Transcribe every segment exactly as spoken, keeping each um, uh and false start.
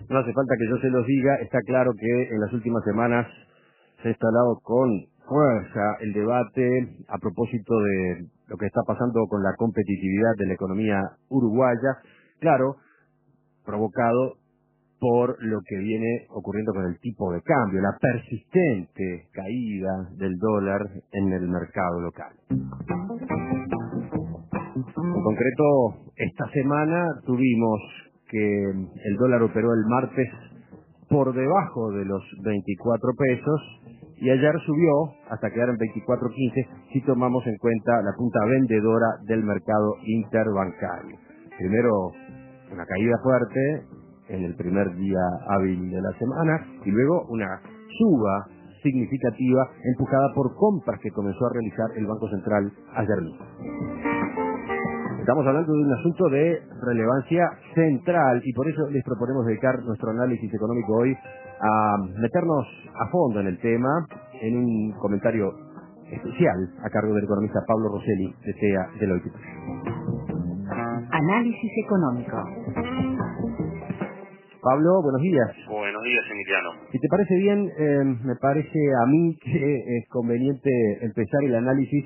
No hace falta que yo se los diga, está claro que en las últimas semanas se ha instalado con fuerza el debate a propósito de lo que está pasando con la competitividad de la economía uruguaya, claro, provocado por lo que viene ocurriendo con el tipo de cambio, la persistente caída del dólar en el mercado local. En concreto, esta semana tuvimos que el dólar operó el martes por debajo de los veinticuatro pesos y ayer subió hasta quedar en veinticuatro quince si tomamos en cuenta la punta vendedora del mercado interbancario. Primero, una caída fuerte en el primer día hábil de la semana y luego una suba significativa empujada por compras que comenzó a realizar el Banco Central ayer mismo. Estamos hablando de un asunto de relevancia central y por eso les proponemos dedicar nuestro análisis económico hoy a meternos a fondo en el tema en un comentario especial a cargo del economista Pablo Rosselli de T E A Deloitte. Análisis económico. Pablo, buenos días. Buenos días, Emiliano. Si te parece bien, eh, me parece a mí que es conveniente empezar el análisis,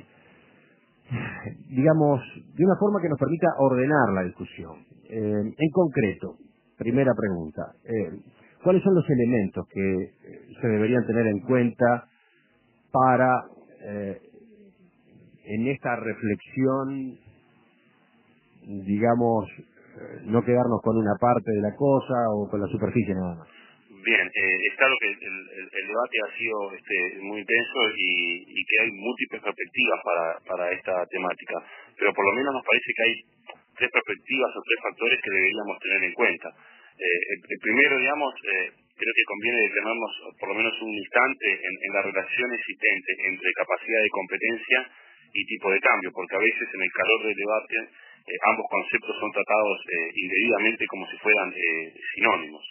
digamos, de una forma que nos permita ordenar la discusión. Eh, en concreto, primera pregunta, eh, ¿cuáles son los elementos que se deberían tener en cuenta para, eh, en esta reflexión, digamos, eh, no quedarnos con una parte de la cosa o con la superficie nada más? Bien, eh, es claro que el, el, el debate ha sido este, muy intenso y, y que hay múltiples perspectivas para, para esta temática, pero por lo menos nos parece que hay tres perspectivas o tres factores que deberíamos tener en cuenta. Eh, el, el primero, digamos, eh, creo que conviene detenernos por lo menos un instante en, en la relación existente entre capacidad de competencia y tipo de cambio, porque a veces en el calor del debate eh, ambos conceptos son tratados eh, indebidamente como si fueran eh, sinónimos.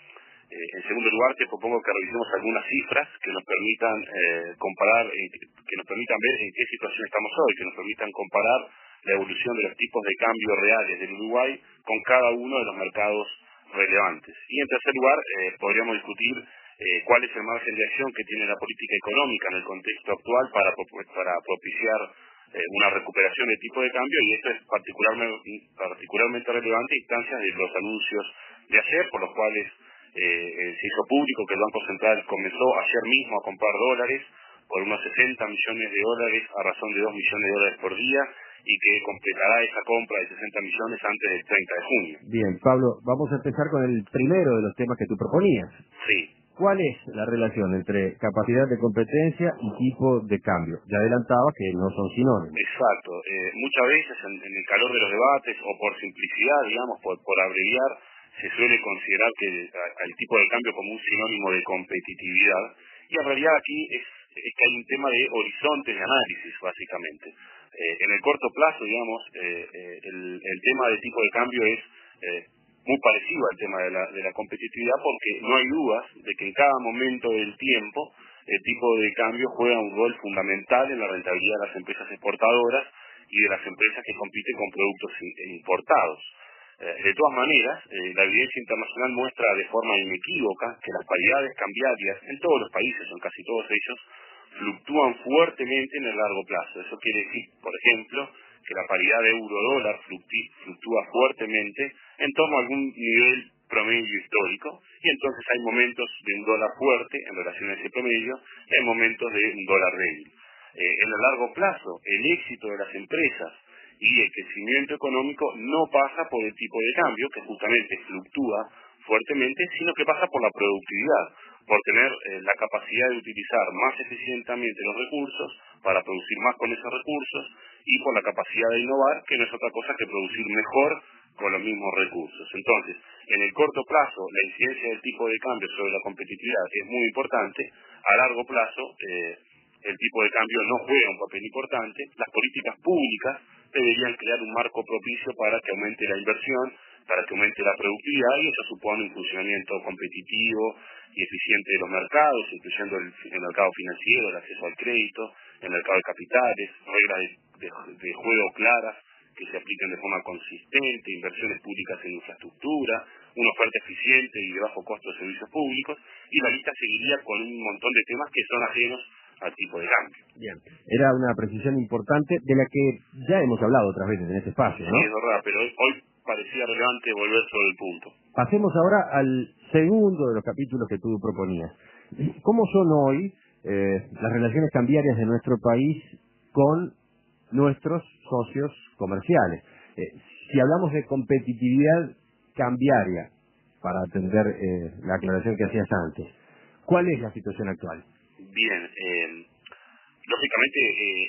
Eh, en segundo lugar, te propongo que revisemos algunas cifras que nos permitan eh, comparar, en, que nos permitan ver en qué situación estamos hoy, que nos permitan comparar la evolución de los tipos de cambio reales del Uruguay con cada uno de los mercados relevantes. Y en tercer lugar, eh, podríamos discutir eh, cuál es el margen de acción que tiene la política económica en el contexto actual para, para propiciar eh, una recuperación del tipo de cambio, y esto es particularmente, particularmente relevante a instancias de los anuncios de ayer, por los cuales Eh, eh, se hizo público que el Banco Central comenzó ayer mismo a comprar dólares por unos sesenta millones de dólares a razón de dos millones de dólares por día y que completará esa compra de sesenta millones antes del treinta de junio. Bien, Pablo, vamos a empezar con el primero de los temas que tú proponías. Sí. ¿Cuál es la relación entre capacidad de competencia y tipo de cambio? Ya adelantaba que no son sinónimos. Exacto. Eh, muchas veces en, en el calor de los debates o por simplicidad, digamos, por, por abreviar, se suele considerar que el, el tipo de cambio como un sinónimo de competitividad, y en realidad aquí es, es que hay un tema de horizontes de análisis, básicamente. Eh, en el corto plazo, digamos, eh, eh, el, el tema del tipo de cambio es eh, muy parecido al tema de la, de la competitividad, porque no hay dudas de que en cada momento del tiempo el tipo de cambio juega un rol fundamental en la rentabilidad de las empresas exportadoras y de las empresas que compiten con productos importados. De todas maneras, eh, la evidencia internacional muestra de forma inequívoca que las paridades cambiarias en todos los países, o en casi todos ellos, fluctúan fuertemente en el largo plazo. Eso quiere decir, por ejemplo, que la paridad de euro-dólar fluctúa fuertemente en torno a algún nivel promedio histórico, y entonces hay momentos de un dólar fuerte en relación a ese promedio y hay momentos de un dólar débil. Eh, en el largo plazo, el éxito de las empresas y el crecimiento económico no pasa por el tipo de cambio, que justamente fluctúa fuertemente, sino que pasa por la productividad, por tener eh, la capacidad de utilizar más eficientemente los recursos para producir más con esos recursos, y por la capacidad de innovar, que no es otra cosa que producir mejor con los mismos recursos. Entonces, en el corto plazo, la incidencia del tipo de cambio sobre la competitividad es muy importante. A largo plazo, eh, el tipo de cambio no juega un papel importante. Las políticas públicas deberían crear un marco propicio para que aumente la inversión, para que aumente la productividad, y eso supone un funcionamiento competitivo y eficiente de los mercados, incluyendo el, el mercado financiero, el acceso al crédito, el mercado de capitales, reglas de, de, de juego claras que se apliquen de forma consistente, inversiones públicas en infraestructura, una oferta eficiente y de bajo costo de servicios públicos, y la lista seguiría con un montón de temas que son ajenos al tipo de cambio. Bien, era una precisión importante de la que ya hemos hablado otras veces en este espacio, ¿no? Sí, es verdad, pero hoy, hoy parecía relevante volver sobre el punto. Pasemos ahora al segundo de los capítulos que tú proponías. ¿Cómo son hoy eh, las relaciones cambiarias de nuestro país con nuestros socios comerciales? Eh, si hablamos de competitividad cambiaria, para atender eh, la aclaración que hacías antes, ¿cuál es la situación actual? Bien, eh, lógicamente eh,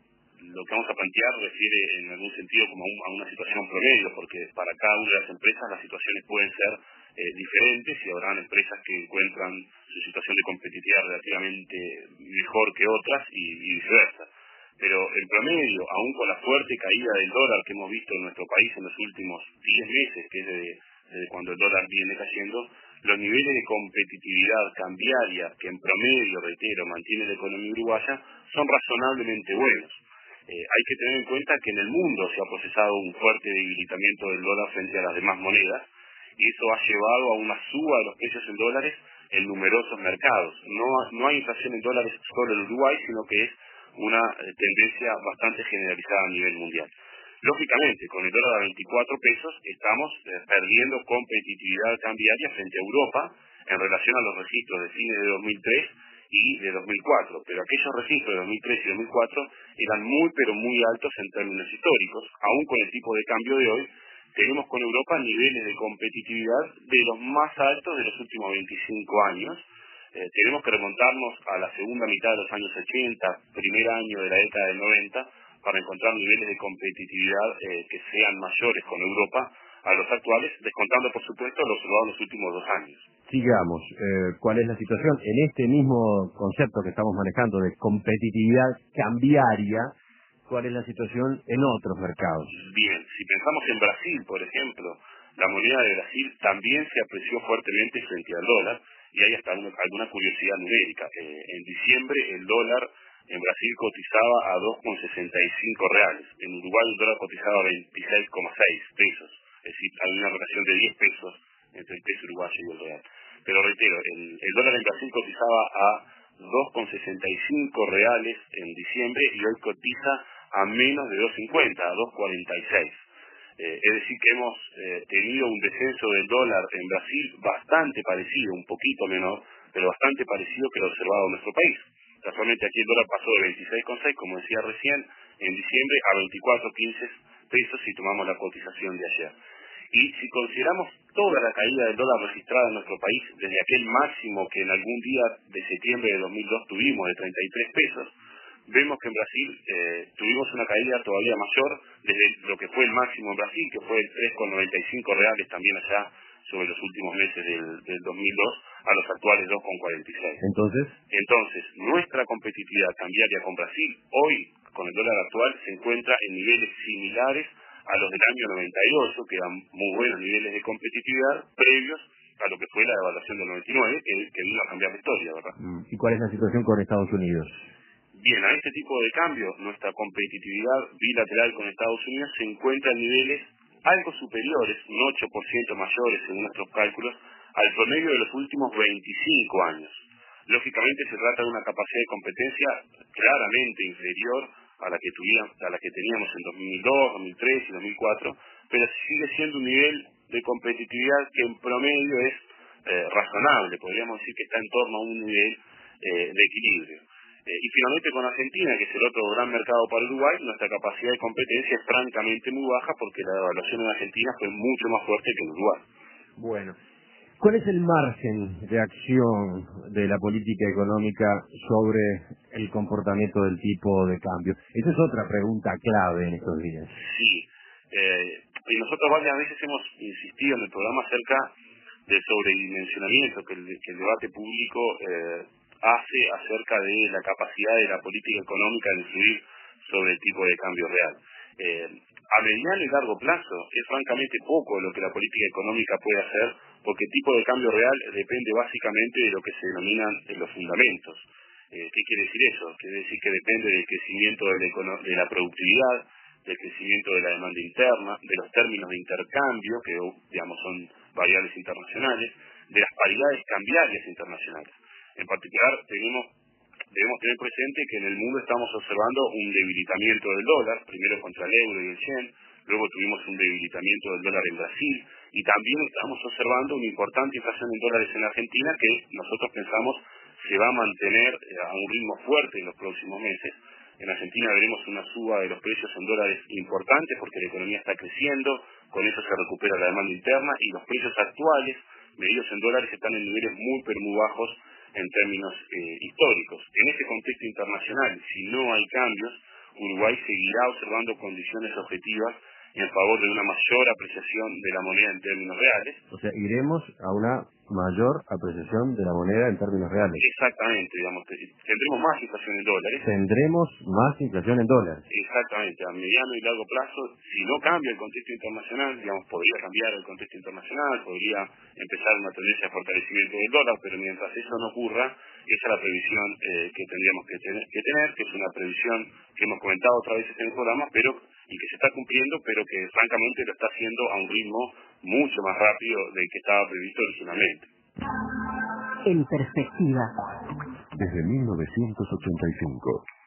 lo que vamos a plantear refiere en algún sentido como a, un, a una situación promedio, porque para cada una de las empresas las situaciones pueden ser eh, diferentes y habrán empresas que encuentran su situación de competitividad relativamente mejor que otras y, y viceversa. Pero en promedio, aún con la fuerte caída del dólar que hemos visto en nuestro país en los últimos diez meses, que es desde, desde cuando el dólar viene cayendo, los niveles de competitividad cambiaria que en promedio, reitero, mantiene la economía uruguaya son razonablemente buenos. Eh, hay que tener en cuenta que en el mundo se ha procesado un fuerte debilitamiento del dólar frente a las demás monedas, y eso ha llevado a una suba de los precios en dólares en numerosos mercados. No, no hay inflación en dólares solo en Uruguay, sino que es una eh, tendencia bastante generalizada a nivel mundial. Lógicamente, con el dólar a veinticuatro pesos estamos eh, perdiendo competitividad cambiaria frente a Europa en relación a los registros de fines de dos mil tres y de dos mil cuatro, pero aquellos registros de dos mil tres y dos mil cuatro eran muy pero muy altos en términos históricos. Aún con el tipo de cambio de hoy, tenemos con Europa niveles de competitividad de los más altos de los últimos veinticinco años. Eh, tenemos que remontarnos a la segunda mitad de los años ochenta, primer año de la década del noventa, para encontrar niveles de competitividad eh, que sean mayores con Europa a los actuales, descontando por supuesto los observados en los últimos dos años. Sigamos, eh, ¿cuál es la situación en este mismo concepto que estamos manejando de competitividad cambiaria? ¿Cuál es la situación en otros mercados? Bien, si pensamos en Brasil, por ejemplo, la moneda de Brasil también se apreció fuertemente frente al dólar, y hay hasta una, alguna curiosidad numérica. Eh, en diciembre el dólar en Brasil cotizaba a dos coma sesenta y cinco reales, en Uruguay el dólar cotizaba a veintiséis coma seis pesos, es decir, hay una relación de diez pesos entre el peso uruguayo y el real. Pero reitero, el, el dólar en Brasil cotizaba a dos coma sesenta y cinco reales en diciembre y hoy cotiza a menos de dos coma cincuenta, a dos coma cuarenta y seis. Eh, es decir, que hemos eh, tenido un descenso del dólar en Brasil bastante parecido, un poquito menor, pero bastante parecido que lo observado en nuestro país. Casualmente aquí el dólar pasó de veintiséis coma seis, como decía recién, en diciembre a veinticuatro coma quince pesos si tomamos la cotización de ayer. Y si consideramos toda la caída del dólar registrada en nuestro país, desde aquel máximo que en algún día de septiembre de dos mil dos tuvimos de treinta y tres pesos, vemos que en Brasil eh, tuvimos una caída todavía mayor desde lo que fue el máximo en Brasil, que fue el tres coma noventa y cinco reales también allá sobre los últimos meses del, del dos mil dos, a los actuales dos coma cuarenta y seis. Entonces, Entonces, nuestra competitividad cambiaria con Brasil, hoy, con el dólar actual, se encuentra en niveles similares a los del año noventa y ocho, que eran muy buenos niveles de competitividad previos a lo que fue la devaluación del noventa y nueve, que, que vino a cambiar la historia, ¿verdad? ¿y cuál es la situación con Estados Unidos? Bien, a este tipo de cambio, nuestra competitividad bilateral con Estados Unidos se encuentra en niveles algo superiores, un ocho por ciento mayores según nuestros cálculos, al promedio de los últimos veinticinco años. Lógicamente se trata de una capacidad de competencia claramente inferior a la que, tuvíamos, a la que teníamos en dos mil dos, dos mil tres y dos mil cuatro, pero sigue siendo un nivel de competitividad que en promedio es eh, razonable, podríamos decir que está en torno a un nivel eh, de equilibrio. Eh, y finalmente con Argentina, que es el otro gran mercado para Uruguay, nuestra capacidad de competencia es francamente muy baja porque la devaluación en Argentina fue mucho más fuerte que en Uruguay. Bueno, ¿cuál es el margen de acción de la política económica sobre el comportamiento del tipo de cambio? Esa es otra pregunta clave en estos días. Sí, eh, y nosotros varias veces hemos insistido en el programa acerca del sobredimensionamiento que el, que el debate público eh, hace acerca de la capacidad de la política económica de influir sobre el tipo de cambio real. Eh, a mediano y largo plazo es francamente poco lo que la política económica puede hacer, porque el tipo de cambio real depende básicamente de lo que se denominan eh, los fundamentos. Eh, ¿Qué quiere decir eso? Quiere decir que depende del crecimiento de la, econo- de la productividad, del crecimiento de la demanda interna, de los términos de intercambio, que digamos son variables internacionales, de las paridades cambiarias internacionales. En particular, tenemos, debemos tener presente que en el mundo estamos observando un debilitamiento del dólar, primero contra el euro y el yen, luego tuvimos un debilitamiento del dólar en Brasil, y también estamos observando una importante inflación en dólares en Argentina que nosotros pensamos se va a mantener a un ritmo fuerte en los próximos meses. En Argentina veremos una suba de los precios en dólares importante porque la economía está creciendo, con eso se recupera la demanda interna y los precios actuales, medidos en dólares, están en niveles muy pero muy bajos en términos eh, históricos. En este contexto internacional, si no hay cambios, Uruguay seguirá observando condiciones objetivas en favor de una mayor apreciación de la moneda en términos reales. O sea, iremos a una mayor apreciación de la moneda en términos reales. Exactamente, digamos, tendremos más inflación en dólares. Tendremos más inflación en dólares. Exactamente, a mediano y largo plazo, si no cambia el contexto internacional, digamos, podría cambiar el contexto internacional, podría empezar una tendencia de fortalecimiento del dólar, pero mientras eso no ocurra, esa es la previsión eh, que tendríamos que tener, que tener, que es una previsión que hemos comentado otras veces en el programa, pero y que se está cumpliendo, pero que francamente lo está haciendo a un ritmo mucho más rápido del que estaba previsto originalmente. En perspectiva. Desde mil novecientos ochenta y cinco.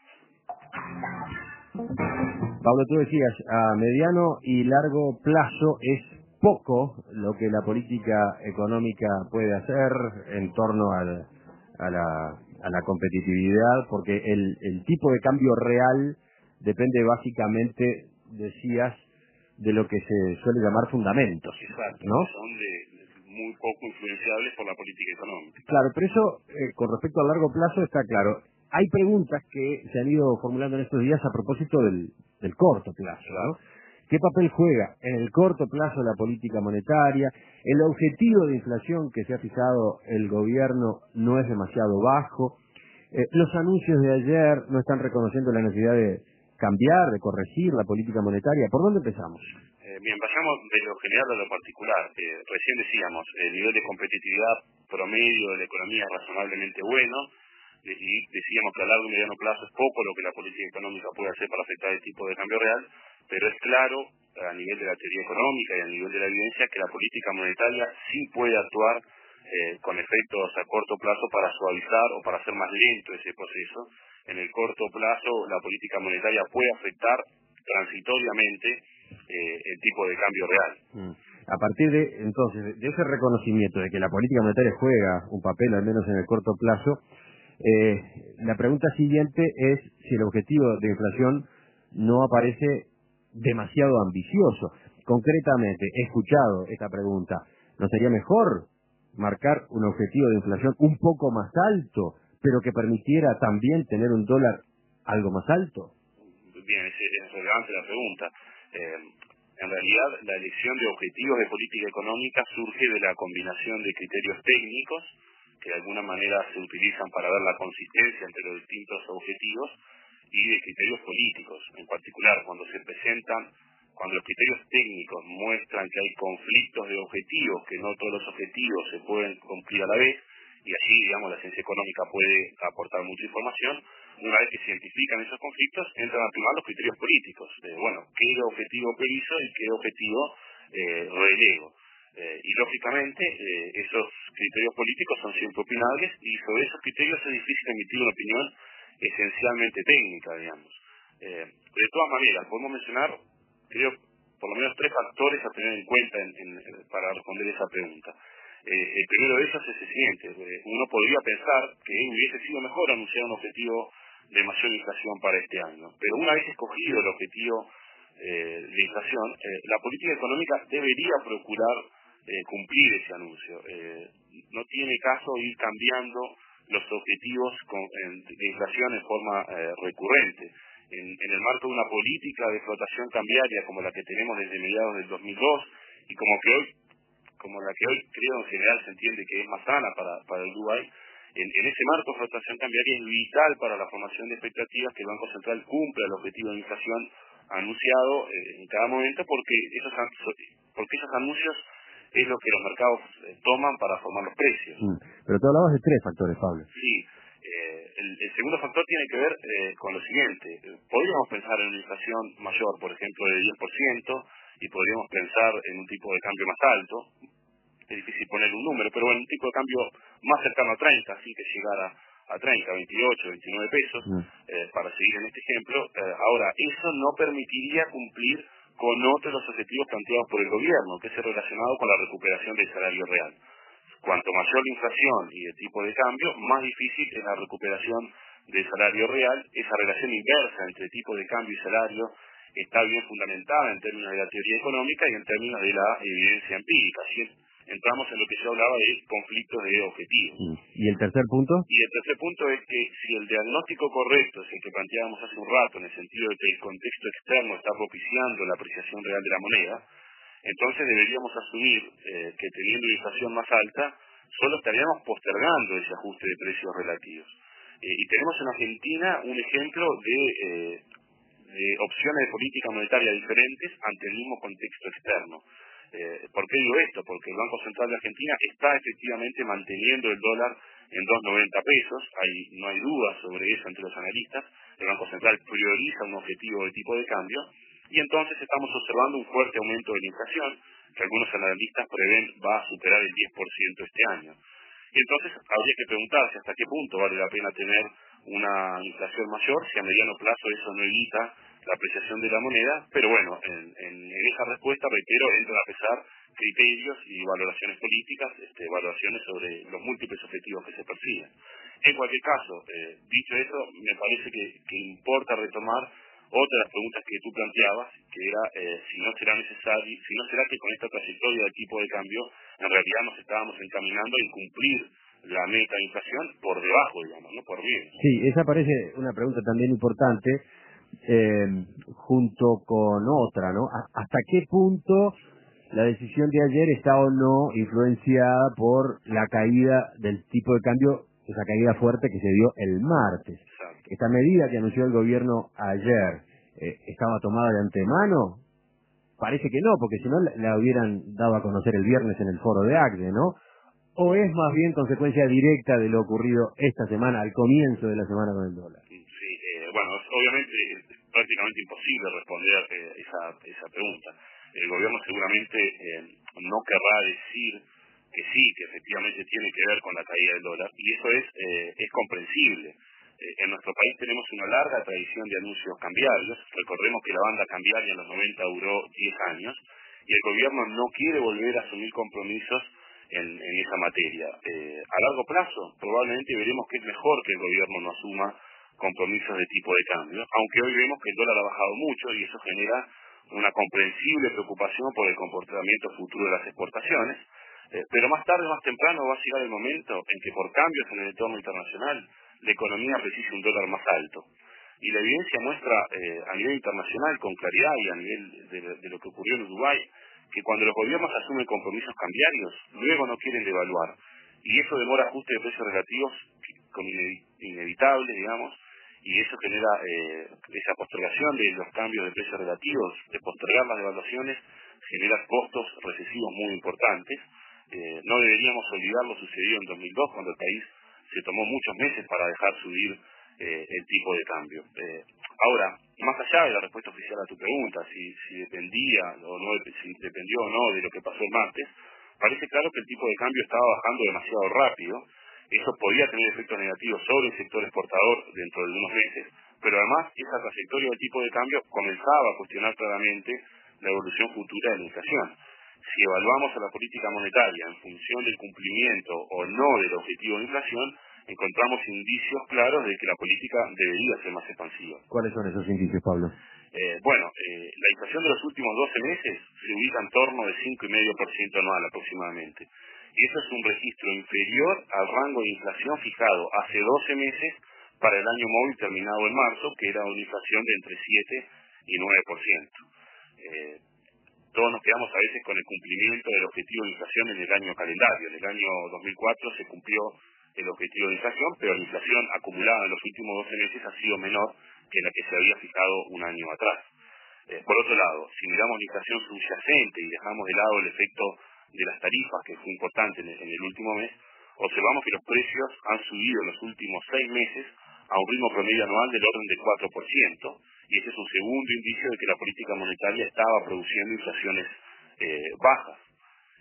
Pablo, tú decías, a mediano y largo plazo es poco lo que la política económica puede hacer en torno al, a, la, a la competitividad, porque el, el tipo de cambio real depende básicamente, decías, de lo que se suele llamar fundamentos. Exacto, ¿no? Son de, de muy poco influenciables por la política económica. Claro, pero eso, eh, con respecto al largo plazo, está claro. Hay preguntas que se han ido formulando en estos días a propósito del, del corto plazo, Claro. ¿no? ¿Qué papel juega en el corto plazo la política monetaria? ¿El objetivo de inflación que se ha fijado el gobierno no es demasiado bajo? Eh, los anuncios de ayer no están reconociendo la necesidad de cambiar, de corregir la política monetaria. ¿Por dónde empezamos? Eh, bien, pasamos de lo general a lo particular. Eh, recién decíamos, el nivel de competitividad promedio de la economía es razonablemente bueno, y decíamos que a largo y mediano plazo es poco lo que la política económica puede hacer para afectar el tipo de cambio real, pero es claro, a nivel de la teoría económica y a nivel de la evidencia, que la política monetaria sí puede actuar eh, con efectos a corto plazo para suavizar o para hacer más lento ese proceso. En el corto plazo, la política monetaria puede afectar transitoriamente eh, el tipo de cambio real. Mm. A partir de, entonces, de ese reconocimiento de que la política monetaria juega un papel, al menos en el corto plazo, eh, la pregunta siguiente es si el objetivo de inflación no aparece demasiado ambicioso. Concretamente, he escuchado esta pregunta, ¿no sería mejor marcar un objetivo de inflación un poco más alto, pero que permitiera también tener un dólar algo más alto? Bien, es, es relevante la pregunta. Eh, en realidad, la elección de objetivos de política económica surge de la combinación de criterios técnicos que de alguna manera se utilizan para ver la consistencia entre los distintos objetivos y de criterios políticos. En particular, cuando se presentan, cuando los criterios técnicos muestran que hay conflictos de objetivos, que no todos los objetivos se pueden cumplir a la vez, y allí, digamos, la ciencia económica puede aportar mucha información. Una vez que se identifican esos conflictos, entran a primar los criterios políticos. De, bueno, qué objetivo priorizo y qué objetivo eh, relego. Eh, y lógicamente, eh, esos criterios políticos son siempre opinables y sobre esos criterios es difícil emitir una opinión esencialmente técnica, digamos. Eh, de todas maneras, podemos mencionar, creo, por lo menos tres factores a tener en cuenta en, en, para responder esa pregunta. Eh, el primero de ellos es el siguiente. Eh, uno podría pensar que hubiese sido mejor anunciar un objetivo de mayor inflación para este año. Pero una vez escogido el objetivo eh, de inflación, eh, la política económica debería procurar eh, cumplir ese anuncio. Eh, no tiene caso ir cambiando los objetivos con, en, de inflación en forma eh, recurrente. En, en el marco de una política de flotación cambiaria como la que tenemos desde mediados del dos mil dos y como que hoy como la que hoy creo en general se entiende que es más sana para, para el Uruguay, en, en ese marco de flotación cambiaria es vital para la formación de expectativas que el Banco Central cumpla el objetivo de inflación anunciado eh, en cada momento, porque esos, porque esos anuncios es lo que los mercados eh, toman para formar los precios. Mm. Pero tú hablabas de tres factores, Pablo. Sí, eh, el, el segundo factor tiene que ver eh, con lo siguiente. Podríamos pensar en una inflación mayor, por ejemplo, de diez por ciento, y podríamos pensar en un tipo de cambio más alto, es difícil poner un número, pero bueno, un tipo de cambio más cercano a treinta, así que llegara a treinta, veintiocho, veintinueve pesos, eh, para seguir en este ejemplo. Eh, ahora, eso no permitiría cumplir con otros de los objetivos planteados por el gobierno, que es el relacionado con la recuperación del salario real. Cuanto mayor la inflación y el tipo de cambio, más difícil es la recuperación del salario real. Esa relación inversa entre tipo de cambio y salario está bien fundamentada en términos de la teoría económica y en términos de la evidencia empírica. Así entramos en lo que yo hablaba de conflictos de objetivos. ¿Y el tercer punto? Y el tercer punto es que si el diagnóstico correcto es el que planteábamos hace un rato, en el sentido de que el contexto externo está propiciando la apreciación real de la moneda, entonces deberíamos asumir eh, que teniendo una inflación más alta, solo estaríamos postergando ese ajuste de precios relativos. Eh, y tenemos en Argentina un ejemplo de, eh, de opciones de política monetaria diferentes ante el mismo contexto externo. Eh, ¿Por qué digo esto? Porque el Banco Central de Argentina está efectivamente manteniendo el dólar en dos noventa pesos, hay, no hay duda sobre eso entre los analistas. El Banco Central prioriza un objetivo de tipo de cambio y entonces estamos observando un fuerte aumento de la inflación, que algunos analistas prevén va a superar el diez por ciento este año. Y entonces habría que preguntarse hasta qué punto vale la pena tener una inflación mayor, si a mediano plazo eso no evita la apreciación de la moneda, pero bueno, en, en, en esa respuesta, reitero, entran a pesar criterios y valoraciones políticas, este, valoraciones sobre los múltiples objetivos que se persiguen. En cualquier caso, eh, dicho eso, me parece que, que importa retomar otra de las preguntas que tú planteabas, que era eh, si no será necesario, si no será que con esta trayectoria del tipo de cambio, en realidad nos estábamos encaminando a incumplir la meta de inflación por debajo, digamos, no por bien. Sí, esa parece una pregunta también importante, eh, junto con otra, ¿no? ¿Hasta qué punto la decisión de ayer está o no influenciada por la caída del tipo de cambio, esa caída fuerte que se dio el martes? Exacto. ¿Esta medida que anunció el gobierno ayer eh, estaba tomada de antemano? Parece que no, porque si no la, la hubieran dado a conocer el viernes en el foro de ACDE, ¿no? ¿O es más bien consecuencia directa de lo ocurrido esta semana, al comienzo de la semana con el dólar? Sí, eh, bueno, obviamente es prácticamente imposible responder eh, esa, esa pregunta. El gobierno seguramente eh, no querrá decir que sí, que efectivamente tiene que ver con la caída del dólar, y eso es, eh, es comprensible. Eh, en nuestro país tenemos una larga tradición de anuncios cambiarios. Recordemos que la banda cambiaria en los noventa duró diez años, y el gobierno no quiere volver a asumir compromisos en, en esa materia. Eh, a largo plazo, probablemente veremos que es mejor que el gobierno no asuma compromisos de tipo de cambio, aunque hoy vemos que el dólar ha bajado mucho y eso genera una comprensible preocupación por el comportamiento futuro de las exportaciones, eh, pero más tarde o más temprano va a llegar el momento en que por cambios en el entorno internacional la economía precise un dólar más alto. Y la evidencia muestra eh, a nivel internacional con claridad y a nivel de, de lo que ocurrió en Uruguay, que cuando los gobiernos asumen compromisos cambiarios, luego no quieren devaluar. Y eso demora ajustes de precios relativos como inevitable, digamos, y eso genera eh, esa postergación de los cambios de precios relativos, de postergar las devaluaciones, genera costos recesivos muy importantes. Eh, no deberíamos olvidar lo sucedido en dos mil dos, cuando el país se tomó muchos meses para dejar subir eh, el tipo de cambio. Eh, ahora, más allá de la respuesta oficial a tu pregunta, si, si dependía o no, si dependió o no de lo que pasó el martes, parece claro que el tipo de cambio estaba bajando demasiado rápido. Eso podía tener efectos negativos sobre el sector exportador dentro de unos meses, pero además esa trayectoria del tipo de cambio comenzaba a cuestionar claramente la evolución futura de la inflación. Si evaluamos a la política monetaria en función del cumplimiento o no del objetivo de inflación, encontramos indicios claros de que la política debería ser más expansiva. ¿Cuáles son esos indicios, Pablo? Eh, bueno, eh, la inflación de los últimos doce meses se ubica en torno de cinco coma cinco por ciento anual aproximadamente. Y eso es un registro inferior al rango de inflación fijado hace doce meses para el año móvil terminado en marzo, que era una inflación de entre siete y nueve por ciento. Eh, todos nos quedamos a veces con el cumplimiento del objetivo de inflación en el año calendario. En el año dos mil cuatro se cumplió el objetivo de inflación, pero la inflación acumulada en los últimos doce meses ha sido menor que la que se había fijado un año atrás. Eh, por otro lado, si miramos la inflación subyacente y dejamos de lado el efecto de las tarifas, que fue importante en el, en el último mes, observamos que los precios han subido en los últimos seis meses a un ritmo promedio anual del orden del cuatro por ciento, y ese es un segundo indicio de que la política monetaria estaba produciendo inflaciones eh, bajas.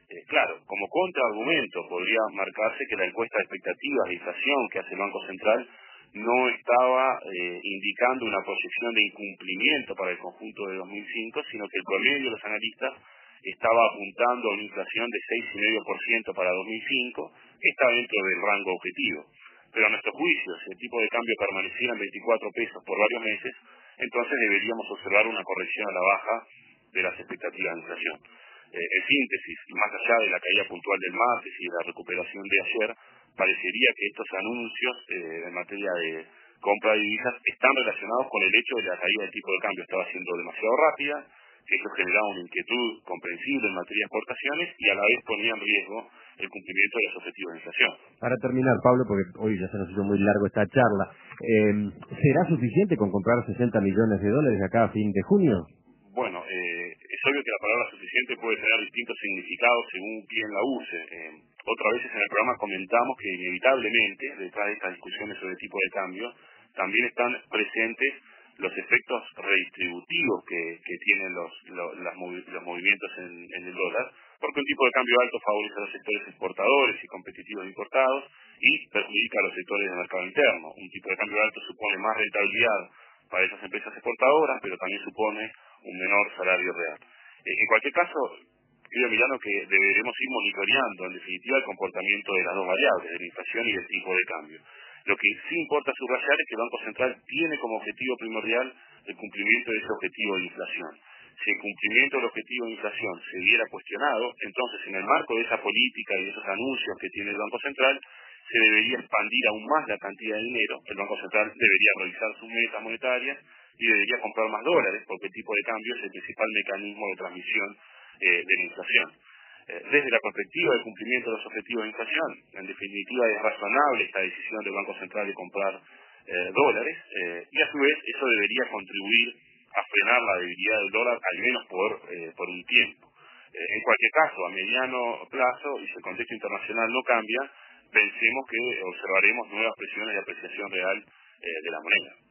Eh, claro, como contraargumento podría marcarse que la encuesta de expectativas de inflación que hace el Banco Central no estaba eh, indicando una proyección de incumplimiento para el conjunto de dos mil cinco, sino que el promedio de los analistas estaba apuntando a una inflación de seis coma cinco por ciento para dos mil cinco, que está dentro del rango objetivo. Pero a nuestro juicio, si el tipo de cambio permaneciera en veinticuatro pesos por varios meses, entonces deberíamos observar una corrección a la baja de las expectativas de inflación. Eh, en síntesis, y más allá de la caída puntual del martes y de la recuperación de ayer, parecería que estos anuncios eh, en materia de compra de divisas están relacionados con el hecho de que la caída del tipo de cambio estaba siendo demasiado rápida, que eso generaba una inquietud comprensible en materia de exportaciones y a la vez ponía en riesgo el cumplimiento de los objetivos de inflación. Para terminar, Pablo, porque hoy ya se nos hizo muy largo esta charla, eh, ¿será suficiente con comprar sesenta millones de dólares acá a fin de junio? Bueno, eh, es obvio que la palabra suficiente puede tener distintos significados según quien la use. Eh, otras veces en el programa comentamos que inevitablemente, detrás de estas discusiones sobre tipo de cambio, también están presentes los efectos redistributivos que, que tienen los, los, las movi- los movimientos en, en el dólar, porque un tipo de cambio alto favorece a los sectores exportadores y competitivos importados y perjudica a los sectores del mercado interno. Un tipo de cambio alto supone más rentabilidad para esas empresas exportadoras, pero también supone un menor salario real. Eh, en cualquier caso, creo, Emiliano, que deberemos ir monitoreando, en definitiva, el comportamiento de las dos variables, de la inflación y del tipo de cambio. Lo que sí importa subrayar es que el Banco Central tiene como objetivo primordial el cumplimiento de ese objetivo de inflación. Si el cumplimiento del objetivo de inflación se viera cuestionado, entonces en el marco de esa política y de esos anuncios que tiene el Banco Central, se debería expandir aún más la cantidad de dinero. El Banco Central debería revisar sus metas monetarias y debería comprar más dólares, porque el tipo de cambio es el principal mecanismo de transmisión eh, de la inflación. Eh, desde la perspectiva del cumplimiento de los objetivos de inflación, en definitiva es razonable esta decisión del Banco Central de comprar eh, dólares, eh, y a su vez eso debería contribuir a frenar la debilidad del dólar, al menos por, eh, por un tiempo. Eh, en cualquier caso, a mediano plazo, y si el contexto internacional no cambia, pensemos que observaremos nuevas presiones de apreciación real eh, de la moneda.